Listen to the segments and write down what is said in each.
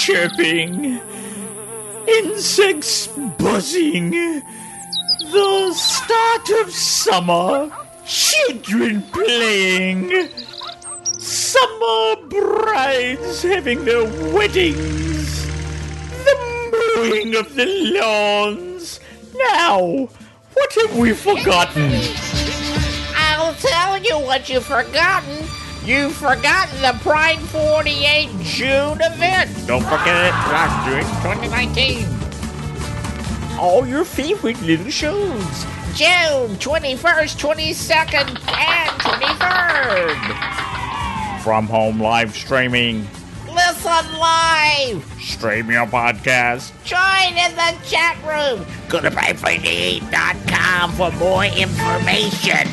chirping, insects buzzing, the start of summer, children playing, summer brides having their weddings, the mowing of the lawns. Now, what have we forgotten? I'll tell you what you've forgotten. You've forgotten the Pride 48 June event. Don't forget it, last June 2019. All your favorite little shows. June 21st, 22nd, and 23rd. From home live streaming. Listen live. Stream your podcast. Join in the chat room. Go to pride48.com for more information.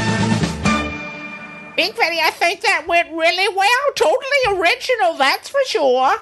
Big Fatty, I think that went really well. Totally original, that's for sure.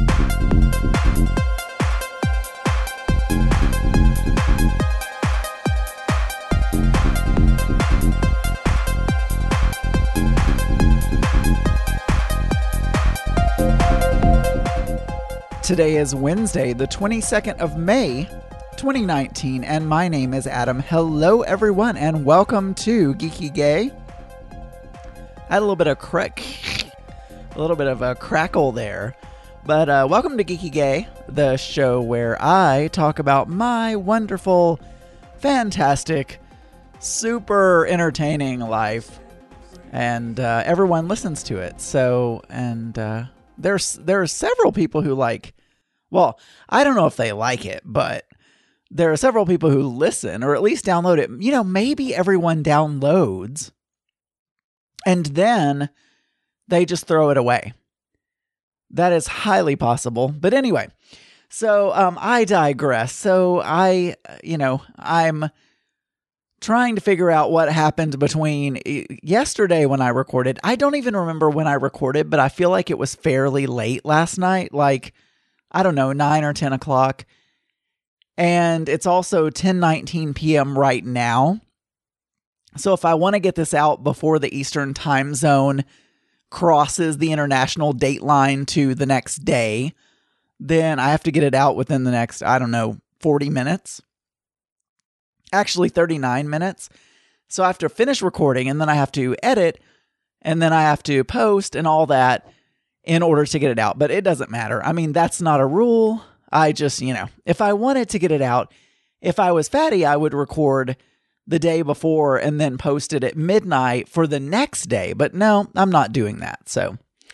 Today is Wednesday, the 22nd of May, 2019, and my name is Adam. Hello, everyone, and welcome to Geeky Gay. I had a little bit of a crackle there, but welcome to Geeky Gay, the show where I talk about my wonderful, fantastic, super entertaining life, and everyone listens to it. So, and there are several people who well, I don't know if they like it, but there are several people who listen, or at least download it. You know, maybe everyone downloads, and then they just throw it away. That is highly possible. But anyway, so I digress. So I'm trying to figure out what happened between yesterday when I recorded. I don't even remember when I recorded, but I feel like it was fairly late last night, like, I don't know, 9 or 10 o'clock. And it's also 10:19 p.m. right now. So if I want to get this out before the Eastern time zone crosses the international date line to the next day, then I have to get it out within the next, 40 minutes. Actually, 39 minutes. So I have to finish recording, and then I have to edit, and then I have to post and all that in order to get it out. But it doesn't matter. I mean, that's not a rule. I just, if I wanted to get it out, if I was Fatty, I would record the day before and then post it at midnight for the next day. But no, I'm not doing that. So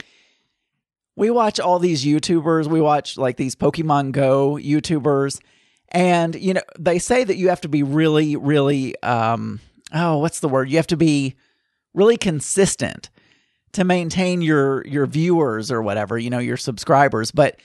we watch all these YouTubers. We watch like these Pokemon Go YouTubers. And, they say that you have to be really, really, what's the word? You have to be really consistent to maintain your viewers or whatever, your subscribers. But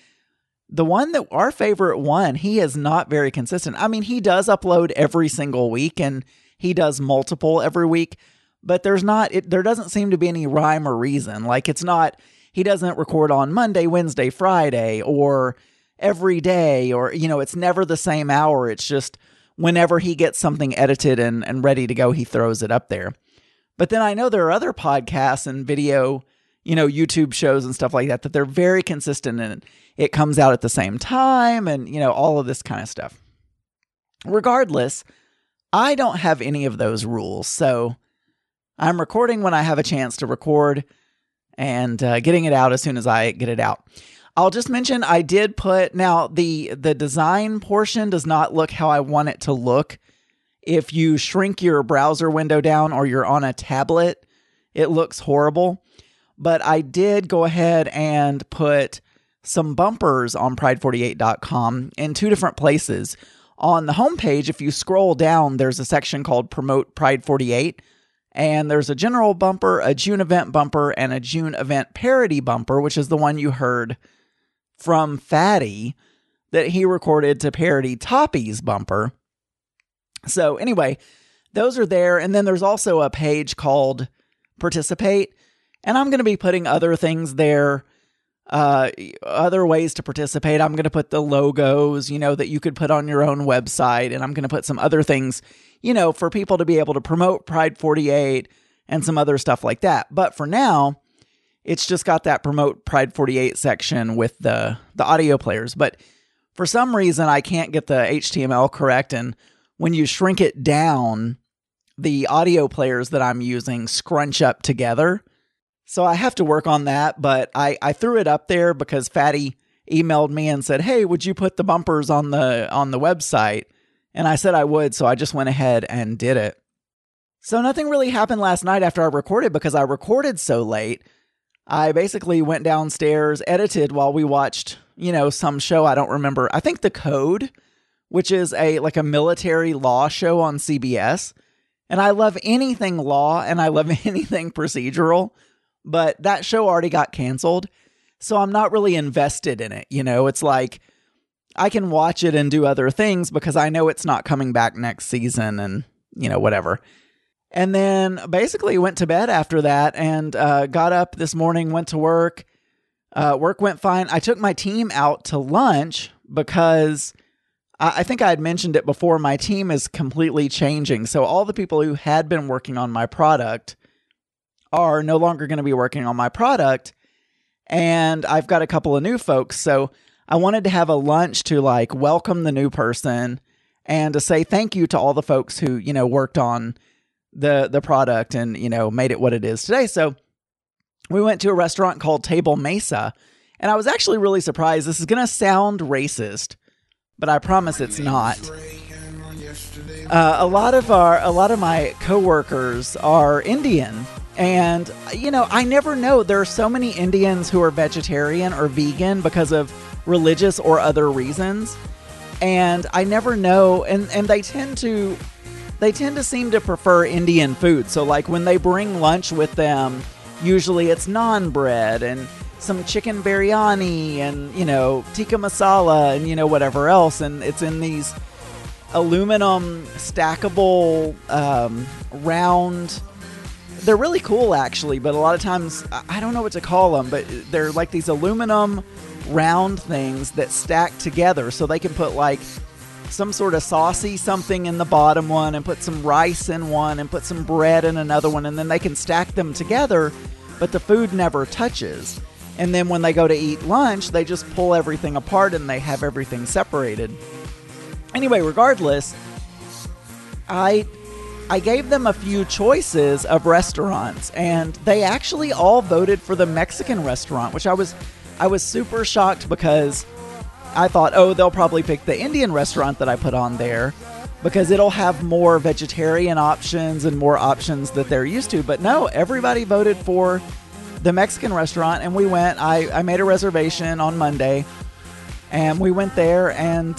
our favorite one, he is not very consistent. I mean, he does upload every single week and he does multiple every week, but there doesn't seem to be any rhyme or reason. Like he doesn't record on Monday, Wednesday, Friday, or every day, or, it's never the same hour. It's just whenever he gets something edited and ready to go, he throws it up there. But then I know there are other podcasts and video, YouTube shows and stuff like that they're very consistent and it comes out at the same time and, all of this kind of stuff. Regardless, I don't have any of those rules. So I'm recording when I have a chance to record and getting it out as soon as I get it out. I'll just mention I did put, now the design portion does not look how I want it to look. If you shrink your browser window down or you're on a tablet, it looks horrible. But I did go ahead and put some bumpers on pride48.com in two different places. On the homepage, if you scroll down, there's a section called Promote Pride 48. And there's a general bumper, a June event bumper, and a June event parody bumper, which is the one you heard from Fatty that he recorded to parody Toppy's bumper. So anyway, those are there. And then there's also a page called Participate. And I'm going to be putting other things there, other ways to participate. I'm going to put the logos, that you could put on your own website. And I'm going to put some other things, for people to be able to promote Pride 48 and some other stuff like that. But for now, It's just got that Promote Pride 48 section with the audio players. But for some reason, I can't get the HTML correct. And when you shrink it down, the audio players that I'm using scrunch up together. So I have to work on that. But I threw it up there because Fatty emailed me and said, hey, would you put the bumpers on the website? And I said I would. So I just went ahead and did it. So nothing really happened last night after I recorded because I recorded so late. I basically went downstairs, edited while we watched, some show. I don't remember. I think The Code, which is a military law show on CBS. And I love anything law and I love anything procedural, but that show already got canceled. So I'm not really invested in it. It's like I can watch it and do other things because I know it's not coming back next season and, whatever. And then basically went to bed after that and got up this morning, went to work. Work went fine. I took my team out to lunch because I think I had mentioned it before. My team is completely changing. So all the people who had been working on my product are no longer going to be working on my product. And I've got a couple of new folks. So I wanted to have a lunch to welcome the new person and to say thank you to all the folks who, worked on the product and, made it what it is today. So we went to a restaurant called Table Mesa, and I was actually really surprised. This is going to sound racist, but I promise it's not. A lot of my coworkers are Indian, and, I never know. There are so many Indians who are vegetarian or vegan because of religious or other reasons. And I never know. And they tend to seem to prefer Indian food. So when they bring lunch with them, usually it's naan bread and some chicken biryani and, tikka masala and, whatever else. And it's in these aluminum stackable round. They're really cool, actually. But a lot of times, I don't know what to call them, but they're like these aluminum round things that stack together. So they can put some sort of saucy something in the bottom one and put some rice in one and put some bread in another one, and then they can stack them together, but the food never touches. And then when they go to eat lunch, they just pull everything apart and they have everything separated. Anyway, regardless, I gave them a few choices of restaurants, and they actually all voted for the Mexican restaurant, which I was super shocked because I thought, they'll probably pick the Indian restaurant that I put on there because it'll have more vegetarian options and more options that they're used to. But no, everybody voted for the Mexican restaurant, and we went. I made a reservation on Monday, and we went there, and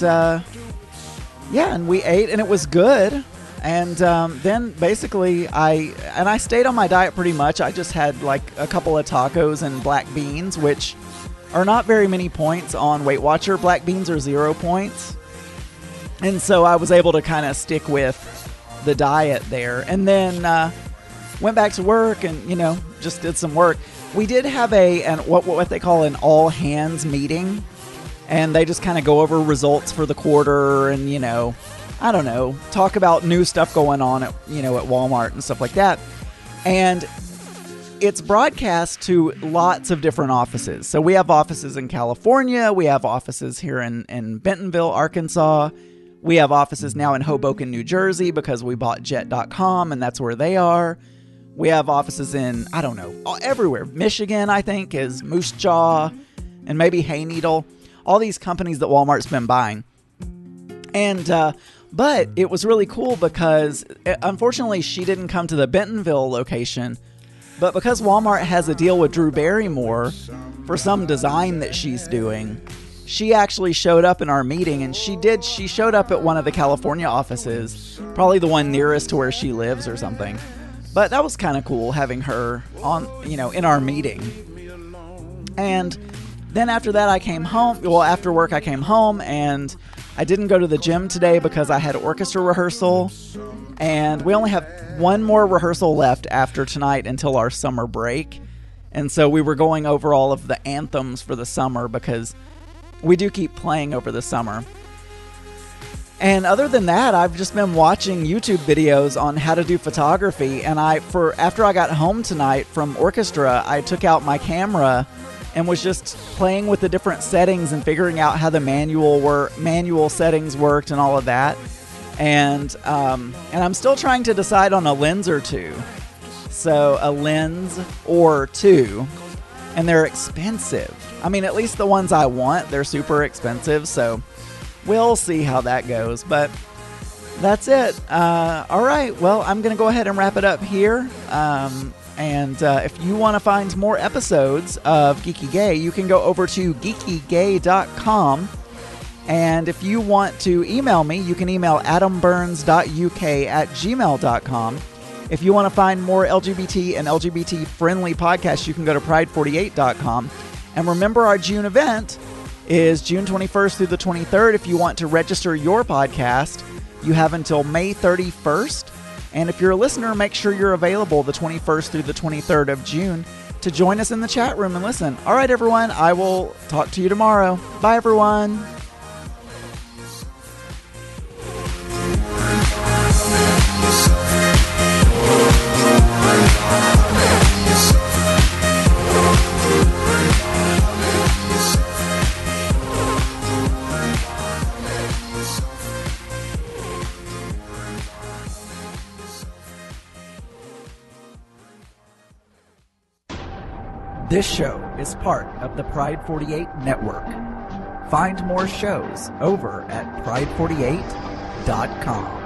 and we ate, and it was good. And then basically I stayed on my diet pretty much. I just had a couple of tacos and black beans, which are not very many points on Weight Watcher. Black beans are 0 points. And so I was able to kind of stick with the diet there. And then went back to work and, just did some work. We did have what they call an all-hands meeting. And they just kind of go over results for the quarter and, I don't know, talk about new stuff going on at Walmart and stuff like that. And it's broadcast to lots of different offices. So we have offices in California. We have offices here in Bentonville, Arkansas. We have offices now in Hoboken, New Jersey, because we bought Jet.com, and that's where they are. We have offices in, I don't know, everywhere. Michigan, I think, is Moose Jaw, and maybe Hayneedle. All these companies that Walmart's been buying. And, but it was really cool because, unfortunately, she didn't come to the Bentonville location. But because Walmart has a deal with Drew Barrymore for some design that she's doing, she actually showed up in our meeting, and she showed up at one of the California offices, probably the one nearest to where she lives or something. But that was kind of cool having her on, in our meeting. And then after that, I came home. Well, after work, I came home, and I didn't go to the gym today because I had orchestra rehearsal. And we only have one more rehearsal left after tonight until our summer break. And so we were going over all of the anthems for the summer because we do keep playing over the summer. And other than that, I've just been watching YouTube videos on how to do photography. And after I got home tonight from orchestra, I took out my camera and was just playing with the different settings and figuring out how the manual settings worked and all of that. And I'm still trying to decide on a lens or two. So a lens or two, and they're expensive. I mean, at least the ones I want, they're super expensive. So we'll see how that goes, but that's it. All right, well, I'm going to go ahead and wrap it up here. And if you want to find more episodes of Geeky Gay, you can go over to geekygay.com. And if you want to email me, you can email adamburns.uk@gmail.com. If you want to find more LGBT and LGBT-friendly podcasts, you can go to pride48.com. And remember, our June event is June 21st through the 23rd. If you want to register your podcast, you have until May 31st. And if you're a listener, make sure you're available the 21st through the 23rd of June to join us in the chat room and listen. All right, everyone, I will talk to you tomorrow. Bye, everyone. This show is part of the Pride 48 network. Find more shows over at pride48.com.